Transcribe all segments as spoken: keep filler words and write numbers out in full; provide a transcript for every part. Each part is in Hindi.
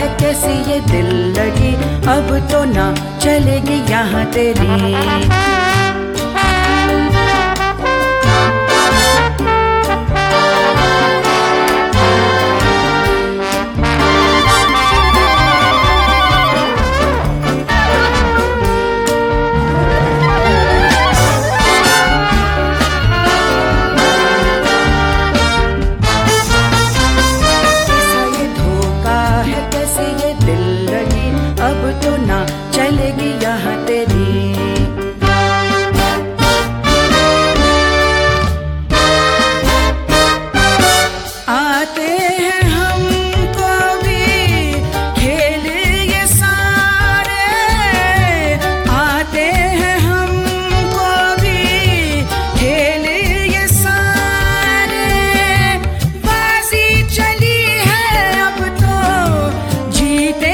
कैसी ये दिल लगी, अब तो ना चलेगी यहाँ तेरी। अब तो ना चलेगी यहाँ तेरी। आते हैं हमको भी खेल ये सारे, आते हैं हमको भी खेल ये सारे। बाजी चली है अब तो जीते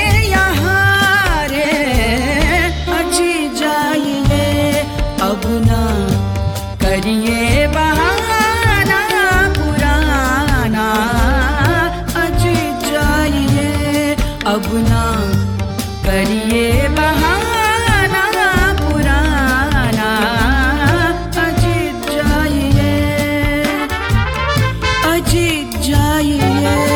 अब ना करिए बहाना पुराना, अज जाइए अब ना करिए बहाना पुराना, अज जाइए अज जाइए।